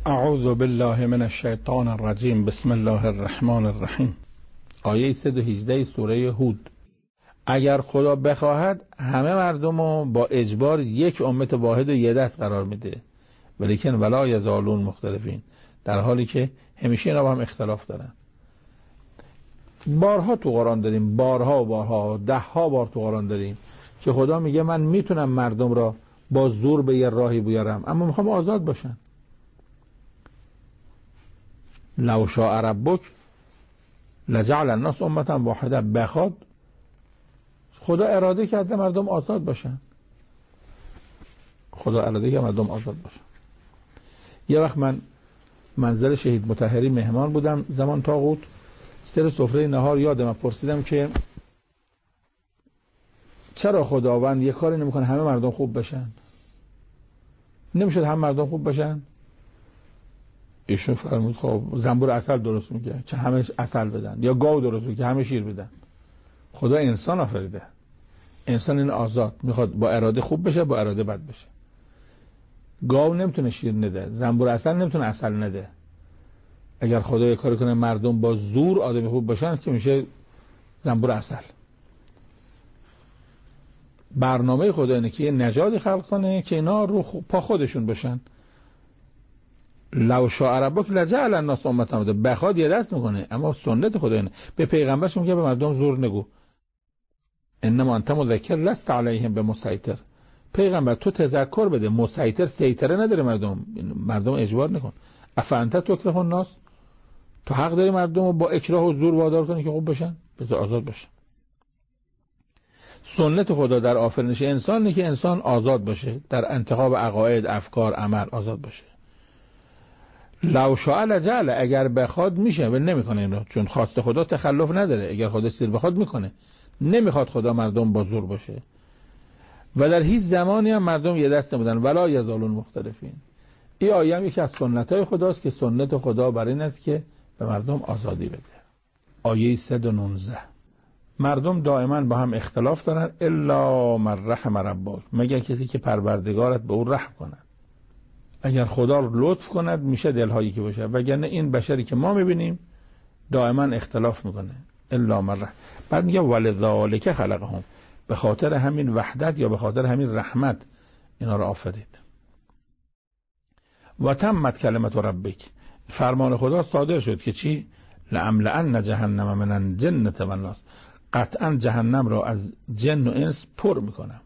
اعوذ بالله من الشیطان الرجیم. بسم الله الرحمن الرحیم. آیه 118 سوره هود. اگر خدا بخواهد همه مردم رو با اجبار یک امت واحد و یه دست قرار میده، ولیکن ولا یزالون مختلفین، در حالی که همیشه اینا با هم اختلاف دارن. بارها تو قرآن داریم، بارها و بارها، 10 بار تو قرآن داریم که خدا میگه من میتونم مردم را با زور به یه راهی بیارم، اما میخوام آزاد باشن. لو شاء ربک لجعل الناس امة واحده. بخواد خدا اراده کرده مردم آزاد باشن. خدا اراده کرده مردم آزاد باشن. یه وقت من منزل شهید مطهری مهمان بودم زمان طاغوت. سر سفره نهار یادم پرسیدم که چرا خداوند یه کاری نمیکنه همه مردم خوب بشن؟ نمیشد همه مردم خوب بشن؟ ایشون فرمود خب زنبور عسل درست میگه که همه عسل بدن، یا گاو درست میگه که همه شیر بدن. خدا انسان آفریده، انسان این آزاد میخواد با اراده خوب بشه، با اراده بد بشه. گاو نمیتونه شیر نده، زنبور عسل نمیتونه عسل نده. اگر خدا یه کاری کنه مردم با زور آدم خوب بشن که میشه زنبور عسل. برنامه خدا اینه که یه نژادی خلق کنه که اینا رو پا خودشون بشن. لو شاء ربک لجعل الناس امة واحده. بخواد یه دست میکنه، اما سنت خدا اینه. به پیغمبرش میگه به مردم زور نگو، انما انت مذکر لست علیهم بمسیطر. پیغمبر تو تذکر بده، مسیطر سیطره نداره. مردم اجبار نکن. افانت تکره الناس، تو حق داری مردم رو با اکراه و زور وادار کنی که خوب بشن؟ بذار آزاد بشن. سنت خدا در آفرینش انسان اینه که انسان آزاد باشه، در انتخاب عقاید، افکار، عمل آزاد باشه. لو شاء لجعل، اگر بخواد میشه، ولی نمیکنه اینو، چون خواست خدا تخلف نداره. اگر خدا سیر بخواد میکنه. نمیخواد خدا مردم با زور باشه و در هیچ زمانی هم مردم یه دست نبودن. ولا یزالون مختلفین. این آیه هم یکی از سنت‌های خداست که سنت خدا برای این است که به مردم آزادی بده. آیه 119. مردم دائما با هم اختلاف دارن الا من رحم ربک، مگر کسی که پروردگارت به او رحم کنه. اگر خدا لطف کند میشه دلهایی که باشه، وگرنه این بشری که ما میبینیم دائما اختلاف میکنه. الا من رحم. بعد میگه ولذالک خلقهم، به خاطر همین وحدت یا به خاطر همین رحمت اینا رو آفرید. و تمت کلمت ربک، فرمان خدا صادر شد که چی؟ لأملأن جهنم من الجنة والناس، قطعا جهنم را از جن و انس پر میکنم.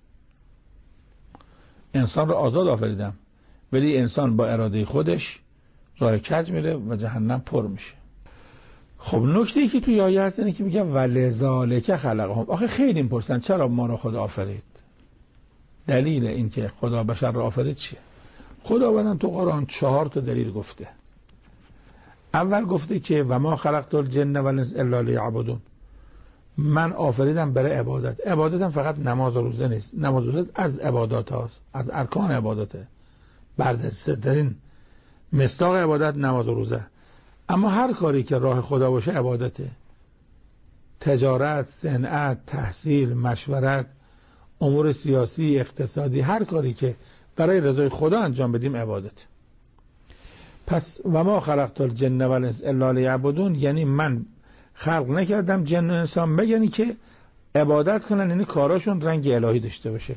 انسان را آزاد آفریدم، ولی انسان با اراده خودش راه کج میره و جهنم پر میشه. خب نکته ای که توی آیه هست اینه که میگه ولذالک خلقهم. آخه خیلی میپرسن چرا ما را خدا آفرید؟ دلیل این که خدا بشر را آفرید چیه؟ خداوند تو قرآن 4 دلیل گفته. اول گفته که و ما خلقت الجن والانس الا لیعبدون، من آفریدم برای عبادت. عبادتم فقط نماز و روزه نیست. نماز و روزه از عبادات هاست، از ارکان عبادته. برترین مصداق عبادت نماز و روزه. اما هر کاری که راه خدا باشه عبادته. تجارت، صنعت، تحصیل، مشورت، امور سیاسی، اقتصادی، هر کاری که برای رضای خدا انجام بدیم عبادت. پس و ما خلقت الجن والانس الا لیعبدون، یعنی من خلق نکردم جن و انسان مگر که عبادت کنن، یعنی کاراشون رنگ الهی داشته باشه.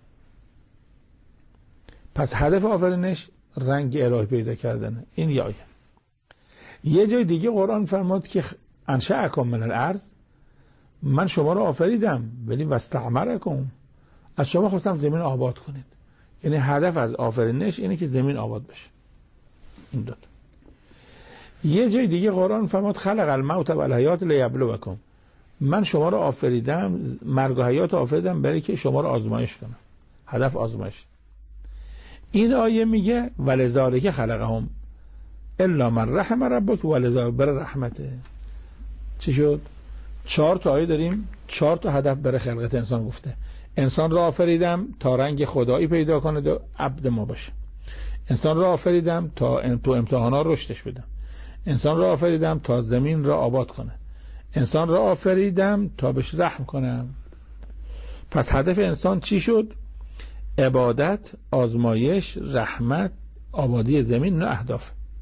پس هدف آفرینش رنگ الهی پیدا کردنه. این یه جای دیگه قرآن فرمود که انشأکم من الارض، من شما رو آفریدم ولی واستعمرکم، از شما خواستم زمین آباد کنید. یعنی هدف از آفرینش اینه که زمین آباد بشه. این دو. یه جای دیگه قرآن فرمود خلق الموت والحیات لیبلوکم، من شما رو آفریدم، مرگ و حیات آفریدم برای که شما رو آزمایش کنم. هدف آزمایش. این آیه میگه ولذالک خلقهم الا من رحم ربک ولذالک، برای رحمته. چی شد؟ 4 آیه داریم، 4 هدف برای خلقت انسان گفته. انسان را آفریدم تا رنگ خدایی پیدا کنه و عبد ما باشه. انسان را آفریدم تا تو امتحانا رشدش بدم. انسان را آفریدم تا زمین را آباد کنه. انسان را آفریدم تا بهش رحم کنم. پس هدف انسان چی شد؟ عبادت، آزمایش، رحمت، آبادی زمین، نه اهداف.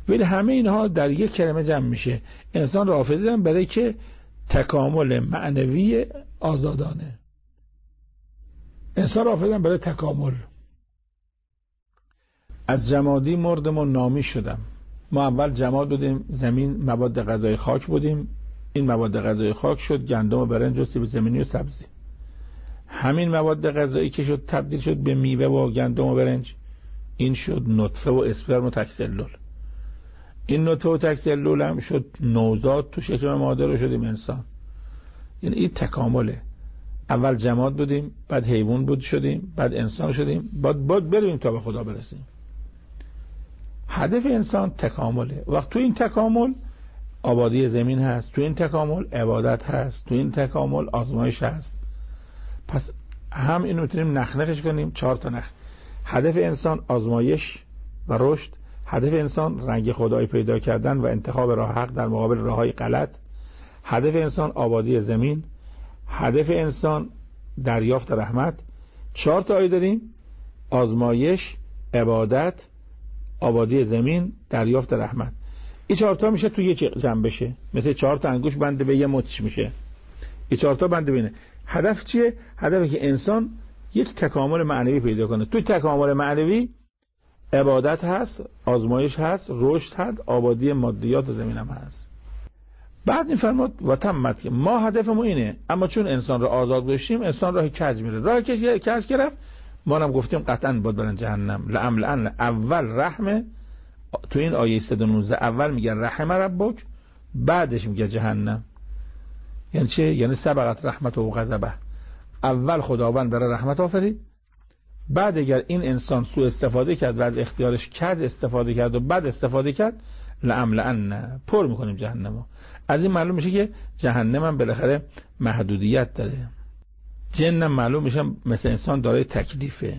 ولی همه اینها در یک کلمه جمع میشه. انسان را آفریدم برای که تکامل معنوی آزادانه. انسان را آفریدم برای تکامل. از جمادی مردم و نامی شدم. ما اول جماد بودیم، زمین، مواد غذایی خاک بودیم. این مواد غذایی خاک شد گندم و برنج و سیب زمینی و سبزی. همین مواد غذایی که شد تبدیل شد به میوه و گندم و برنج، این شد نطفه و اسپرم و تکسلول. این نطفه و تکسلول هم شد نوزاد تو شکم مادر و شدیم انسان. یعنی این تکامله. اول جماد بودیم، بعد حیوان شدیم، بعد انسان شدیم، بعد بریم تا به خدا برسیم. هدف انسان تکامله. وقت تو این تکامل آبادی زمین هست، تو این تکامل عبادت هست، تو این تکامل آزمایش هست. پس هم اینو میتونیم نخنخش کنیم 4 تا نخ. هدف انسان آزمایش و رشد، هدف انسان رنگ خدایی پیدا کردن و انتخاب راه حق در مقابل راههای غلط، هدف انسان آبادی زمین، هدف انسان دریافت رحمت. 4 تا آیه داریم: آزمایش، عبادت، آبادی زمین، دریافت رحمت. این 4 تا میشه تو یک جمع بشه، مثل 4 تا انگوش بنده به یه مچ میشه. این 4 تا بنده بینه. هدف چیه؟ هدفی که انسان یک تکامل معنوی پیدا کنه. تو تکامل معنوی عبادت هست، آزمایش هست، رشد هست، آبادی مادیات زمین هم هست. بعد این فرمود و تمت که ما هدفمون اینه، اما چون انسان رو آزاد گذاشتیم انسان راه کج میره. راه کج گرفت، ما هم گفتیم قطعا باید برن جهنم. لعملن اول رحمه، تو این آیه 119 اول میگه رحم ربک، بعدش میگه جهنم. یعنی چه؟ یعنی سبقت رحمت و غضبه. اول خداوند برای رحمت آفرید، بعد اگر این انسان سوء استفاده کرد و از اختیارش کج استفاده کرد و بعد استفاده کرد، لعملن پر میکنیم جهنمو. از این معلوم میشه که جهنم هم بالاخره محدودیت داره. جنم معلوم میشه مثل انسان دارای تکلیفه.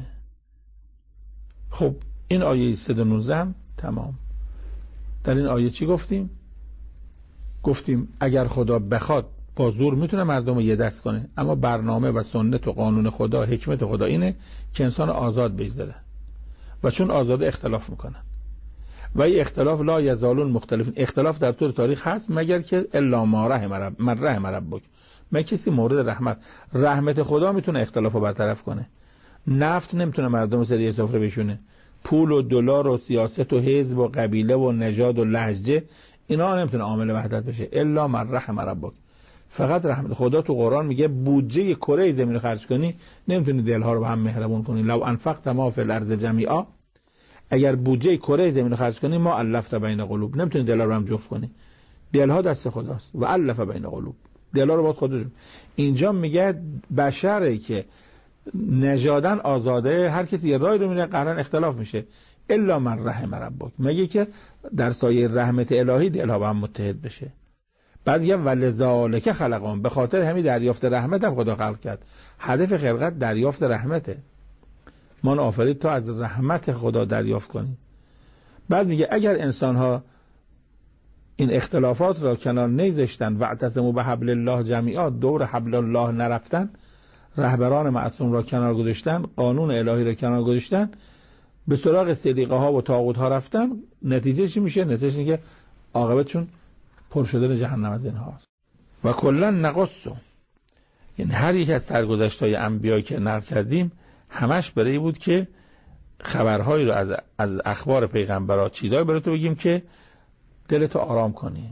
خب این آیه 119 هم تمام. در این آیه چی گفتیم؟ گفتیم اگر خدا بخواد با زور میتونه مردم رو یه دست کنه، اما برنامه و سنت و قانون خدا، حکمت خدا اینه که انسان آزاد بگذاره و چون آزاده اختلاف میکنن و این اختلاف لا یزالون مختلفین. اختلاف در طول تاریخ هست مگر که الا ما رحم ربک، مگر کسی مورد رحمت خدا میتونه اختلاف رو برطرف کنه. نفت نمیتونه مردم رو سر سفره بشونه، پول و دلار و سیاست و حزب و قبیله و نژاد و لهجه اینا نمیتونه عامل وحدت بشه. الا من رحم ربک، فقط رحمت خدا. تو قرآن میگه بودجه کره زمین رو خرج کنی نمیتونی دلها رو به هم مهربون کنی. لو انفقت ما فی الارض جمیعا، اگر بودجه کره زمین رو خرج کنی ما الفت بین قلوب، نمیتونی دلها رو هم جفت کنی. دلها دست خداست و الف بین قلوب، دلها رو باید خدا جفت. اینجا میگه بشری که نژادن آزاده، هر کسی یه راه رو میره قرار اختلاف میشه. الا من رحم ربک، مگه که در سایه رحمت الهی دلها با هم متحد بشه. بعد یه ولذالک خلقهم، به خاطر همین دریافت رحمت هم خدا خلق کرد. هدف خلقت دریافت رحمته. ما آفرید تا از رحمت خدا دریافت کنیم. بعد میگه اگر انسان ها این اختلافات را کنار نگذاشتن و اعتصموا بحبل الله جمیعا، دور حبل الله نرفتن، رهبران معصوم را کنار گذاشتن، قانون الهی را کنار گذاشتن، به سراغ صدیقه ها و طاغوت ها رفتن، نتیجه چی میشه؟ نتیجه اینه که عاقبتشون پر شدن جهنم از این هاست. و کلا نقص، یعنی هر یک از سرگذشت‌های انبیا که نقل کردیم همش برای بود که خبرهایی رو از اخبار پیغمبرات چیزایی برای تو بگیم که دلتو آرام کنی.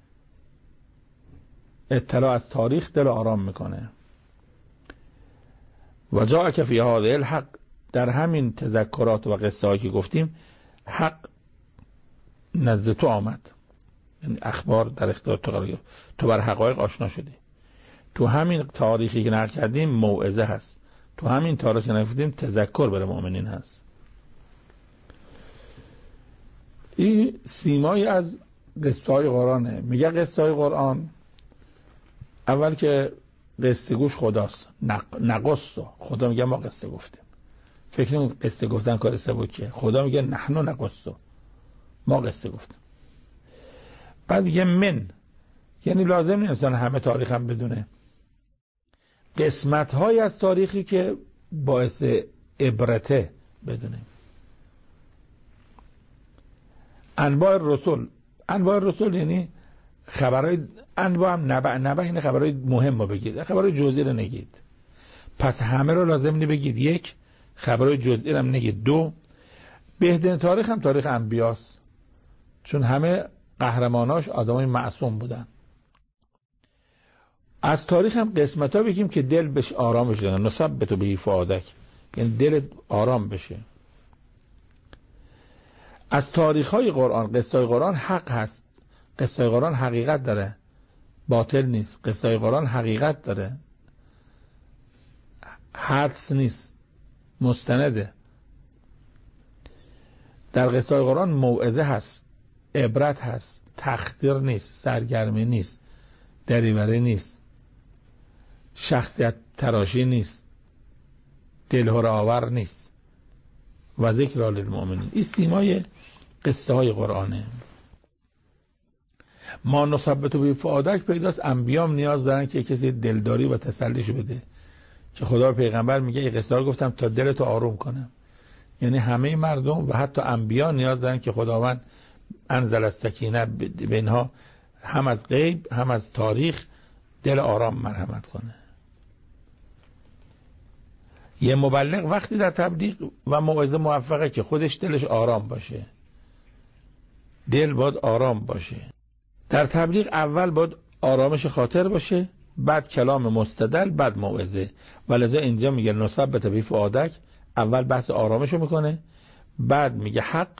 اطلاع از تاریخ دل آرام میکنه. و جاءک فی هذا الحق، در همین تذکرات و قصه هایی که گفتیم حق نزد تو آمد، یعنی اخبار در اختیار تو قرار گرفت، تو بر حقایق آشنا شدی. تو همین تاریخی که نقل کردیم موعظه هست، تو همین تاریخی که نقل کردیم تذکر برای مؤمنین هست. این سیمایی از قصه های قرآنه. میگه قصه های قرآن اول که قصه گوش خداست، نقص، خدا میگه ما قصه گفتیم. فکر نمون قصه گفتن کار سبکه. خدا میگه نحن نقص، ما قصه گفتیم. بعد میگه من، یعنی لازم نیست انسان همه تاریخ هم بدونه، قسمت های از تاریخی که باعث عبرته بدونه. انواع رسول یعنی خبرهای انواع هم نبع این خبرهای مهم رو بگید، خبرهای جزئی رو نگید. پس همه رو لازم نی بگید. یک، خبرهای جزئی رو هم نگید. دو، بهترین تاریخ هم تاریخ انبیاست، چون همه قهرماناش آدمای معصوم بودن. از تاریخ هم قسمتا بگیم که دل بهش آرام بشه، نثبت به فؤادک، یعنی دل آرام بشه. از تاریخ‌های قرآن، قصه‌های قرآن حق هست، قصه‌های قرآن حقیقت داره، باطل نیست. قصه‌های قرآن حقیقت داره، حدس نیست، مستنده. در قصه‌های قرآن موعظه هست، عبرت هست، تخدیر نیست، سرگرمی نیست، دریوری نیست، شخصیت تراشی نیست، دلهره آور نیست. و ذکر للمؤمنین، این سیمای قصه های قرآنه. ما نثبت به فؤادک پیداست. انبیام نیاز دارن که کسی دلداری و تسلیش بده، که خدا پیغمبر میگه این قصه ها گفتم تا دلتو آروم کنم. یعنی همه مردم و حتی انبیا نیاز دارن که خداوند انزل السکینه به اینها، هم از غیب هم از تاریخ، دل آرام مرحمت کنه. یه مبلغ وقتی در تبلیغ و موعظه موفقه که خودش دلش آرام باشه، دل باید آرام باشه. در تبلیغ اول باید آرامش خاطر باشه، بعد کلام مستدل، بعد موعظه. ولذا اینجا میگه نثبت به فؤادک، اول بحث آرامشو میکنه، بعد میگه حق،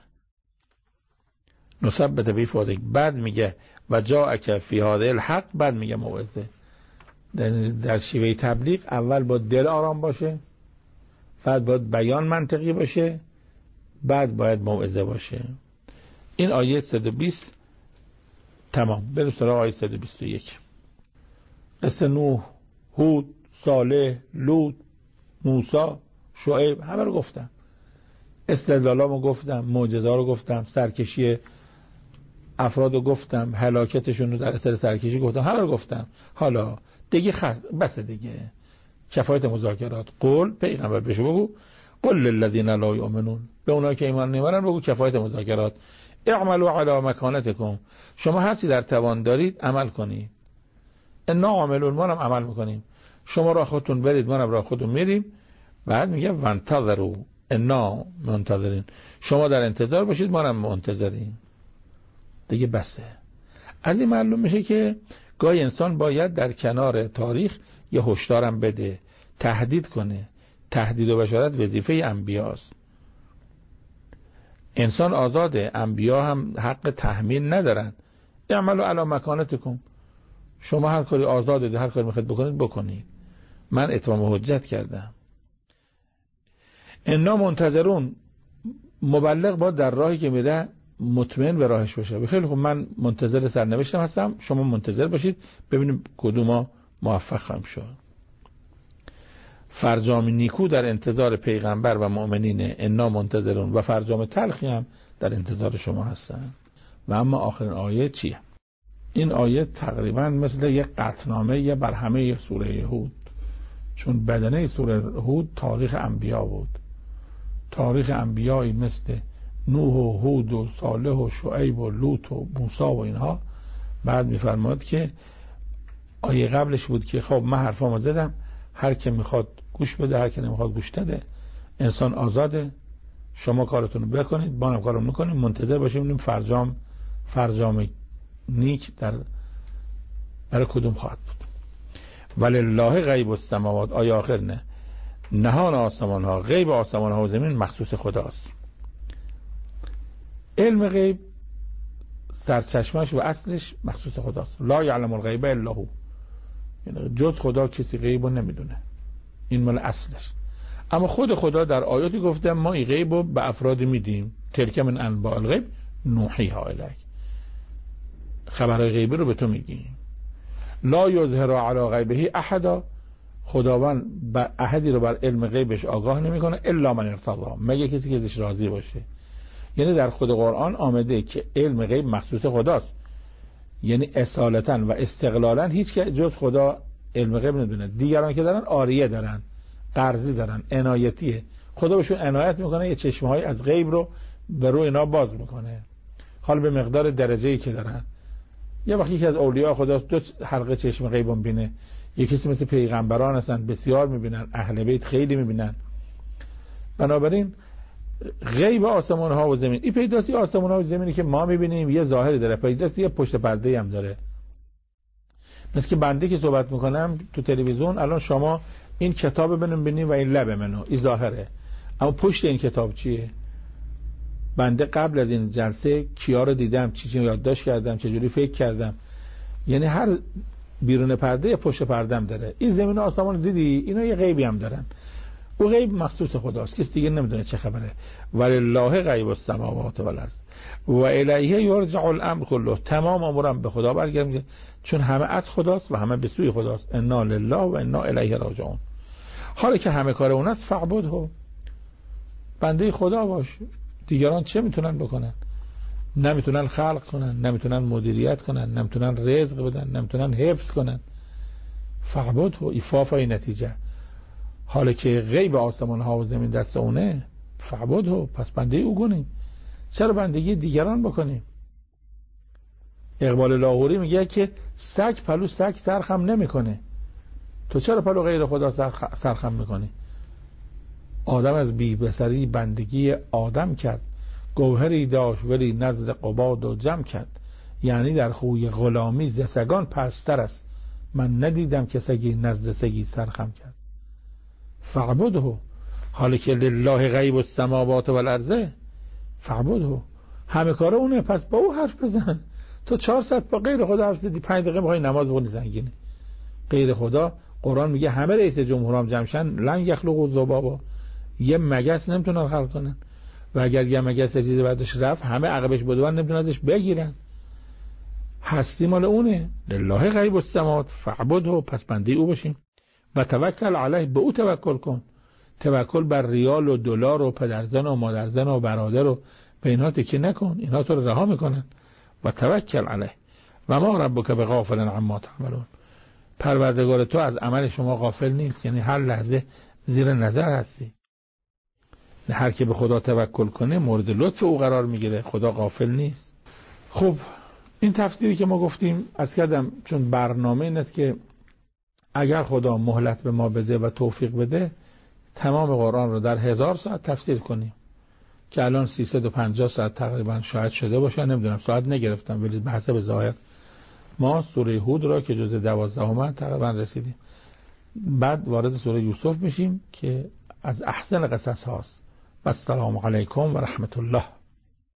نثبت به فؤادک، بعد میگه و جاءک فی هذا الحق، بعد میگه موعظه. در شیوه تبلیغ اول باید دل آرام باشه، بعد باید بیان منطقی باشه، بعد باید موعظه باشه. این آیه 120 تمام. بریم سراغ آیه 121. قصه نوح، هود، صالح، لوط، موسی، شعیب، همه رو گفتم. استدلالامو گفتم، معجزه‌ها رو گفتم، سرکشی افراد رو گفتم، هلاکتشون رو در اثر سرکشی گفتم، همه رو گفتم. حالا دیگه بس دیگه، کفایت مذاکرات. قول، پیغمبر بهش بگو، قل للذین لا یؤمنون، به اونایی که ایمان نمیارن بگو کفایت مذاکرات. اعملوا علی مکانتکم، شما هر چی در توان دارید عمل کنید. انا عاملون، ما هم عمل میکنیم. شما راه خودتون برید، ما هم راه خودمون میریم. بعد میگه وانتظروا انا منتظرین، شما در انتظار باشید، ما هم منتظریم. دیگه بسه. از این معلوم میشه که گاهی انسان باید در کنار تاریخ یه هشدارم بده، تهدید کنه. تهدید و بشارت وظیفه انبیاست. انسان آزاده، انبیا هم حق تحمیل ندارن. اعملوا علی مکانتکم، شما هر کاری آزاده، هر کاری میخواید بکنید بکنید، من اتمام حجت کردم. انا منتظرون، مبلغ با در راهی که میره مطمئن به راهش باشه. خیلی خوب، من منتظر سرنوشتم هستم، شما منتظر باشید ببینیم کدوم موفق خواهیم شد. فرجام نیکو در انتظار پیغمبر و مؤمنین، انا منتظرون، و فرجام تلخی هم در انتظار شما هستن. و اما آخرین آیه چیه؟ این آیه تقریبا مثل یک قطعنامه بر همه سوره هود، چون بدنه سوره هود تاریخ انبیا بود. تاریخ انبیایی مثل نوح و هود و صالح و شعیب و لوط و موسی و اینها. بعد میفرماد که آیه قبلش بود که خب من حرفامو زدم، هر که میخواد گوش بده، هر که نمیخواد گوش نده. انسان آزاده، شما کارتون رو بکنید، ما هم کارو میکنیم، منتظر باشیم ببینیم فرجام نیک برای کدوم خواهد بود. ولله غیب السماوات، آیه آخر نه، نهان آسمان ها، غیب آسمان ها و زمین مخصوص خداست. علم غیب سرچشمش و اصلش مخصوص خداست. لا یعلم الغیب الا هو، یعنی جز خدا کسی غیب رو نمیدونه، این مال اصلش. اما خود خدا در آیاتی گفته ما این غیب رو به افراد میدیم، تلک من انباء الغیب نوحیها الیک، خبرهای غیبی رو به تو میگیم. لا یظهر علی غیبه احدا، خداوند احدی رو بر علم غیبش آگاه نمیکنه الا من ارتضی، مگه کسی که ازش راضی باشه. یعنی در خود قرآن آمده که علم غیب مخصوص خداست، یعنی اصالتا و استقلالا هیچ که جز خدا علم غیب ندونه. دیگران که دارن عاریه دارن، قرضی دارن، عنایتیه. خدا بهشون عنایت میکنه، یه چشمه‌های از غیب رو به روی اینا باز میکنه. حال به مقدار درجه‌ای که دارن. یه وقتی که از اولیاء خدا 2 حلقه چشم غیب می‌بینه، یکی مثل پیغمبران هستن بسیار می‌بینن، اهل بیت خیلی می‌بینن. بنابراین غیب آسمان ها و زمین این پیداستی آسمان ها و زمینی که ما می‌بینیم یه ظاهری داره، پیداستی یه پشت پرده هم داره. مثل که بنده که صحبت میکنم تو تلویزیون، الان شما این کتاب منو ببینید و این لب منو، این ظاهره، اما پشت این کتاب چیه؟ بنده قبل از این جلسه کیا رو دیدم، چی یادداشت کردم، چجوری فکر کردم، یعنی هر بیرون پرده پشت پرده‌ام داره. این زمین و آسمان دیدی، اینا یه غیبی هم دارن. او غیب مخصوص خداست، کسی دیگه نمیدونه چه خبره. ولله غیب السماوات والارض و الیه یرجع الامر کله. تمام امورم به خدا برگرده، چون همه از خداست و همه به سوی خداست. انا لله و انا الیه راجعون. حالا که همه کار اون است، فعبده، بنده خدا باش. دیگران چه میتونن بکنن؟ نمیتونن خلق کنن، نمیتونن مدیریت کنن، نمیتونن رزق بدن، نمیتونن حفظ کنن. فعبده، ایفافای نتیجه. حالا که غیب آسمان ها و زمین دست اونه، فعبده، پس بنده او کنیم. چرا بندگی دیگران بکنیم؟ اقبال لاهوری میگه که سگ پلو سگ سرخم نمیکنه. تو چرا پلو غیر خدا سرخم میکنی؟ آدم از بی بصری بندگی آدم کرد، گوهری داشت ولی نزد قباد و جمع کرد. یعنی در خوی غلامی ز سگان پستر است، من ندیدم که سگی نزد سگی سرخم کرد. فعبده، حالی که لله غیب السماوات والارض، فعبده، همه کار اونه، پس با او حرف بزن. تو 4 ساعت با غیر خدا حرف زدی، 5 دقیقه میخوای نماز بخونی زنگینه. غیر خدا، قرآن میگه همه رئیس جمهورام جمعشن لن یخلقوا ذبابا، یه مگس نمیتونن خلق کنن، و اگر یه مگس چیزی بعدش رفت همه عقبش بودن نمیتونن ازش بگیرن. هستی مال اونه. لله غیب السماوات فعبده، پس بنده او باشیم. و توکل علیه، به او توکل کن. توکل بر ریال و دلار و پدرزن و مادرزن و برادر و به اینها تکیه نکن، اینها تو رو رها میکنن. و توکل علیه و ما ربک بغافل عما تعملون. پروردگار تو از عمل شما غافل نیست، یعنی هر لحظه زیر نظر هستی. هر که به خدا توکل کنه مورد لطف او قرار میگیره، خدا غافل نیست. خب این تفسیری که ما گفتیم از کردم، چون برنامه این است که اگر خدا مهلت به ما بده و توفیق بده تمام قرآن رو در 1000 ساعت تفسیر کنیم، که الان 350 ساعت تقریبا شاید شده باشه، نمیدونم ساعت نگرفتم، ولی به حسب ظاهر ما سوره هود را که جزء 12 تقریبا رسیدیم. بعد وارد سوره یوسف میشیم که از احسن قصص هاست. السلام علیکم و رحمت الله.